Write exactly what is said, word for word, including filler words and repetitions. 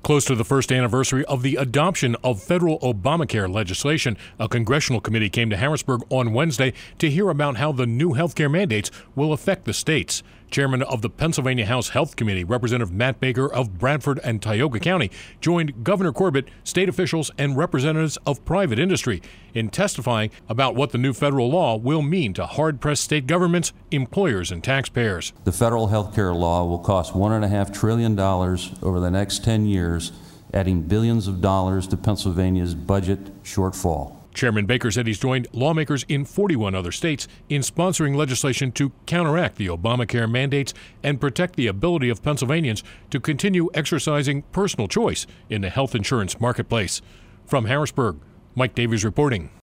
Close to the first anniversary of the adoption of federal Obamacare legislation, a congressional committee came to Harrisburg on Wednesday to hear about how the new health care mandates will affect the states. Chairman of the Pennsylvania House Health Committee, Representative Matt Baker of Bradford and Tioga County, joined Governor Corbett, state officials, and representatives of private industry in testifying about what the new federal law will mean to hard-pressed state governments, employers, and taxpayers. The federal health care law will cost one point five trillion dollars over the next ten years, adding billions of dollars to Pennsylvania's budget shortfall. Chairman Baker said he's joined lawmakers in forty-one other states in sponsoring legislation to counteract the Obamacare mandates and protect the ability of Pennsylvanians to continue exercising personal choice in the health insurance marketplace. From Harrisburg, Mike Davies reporting.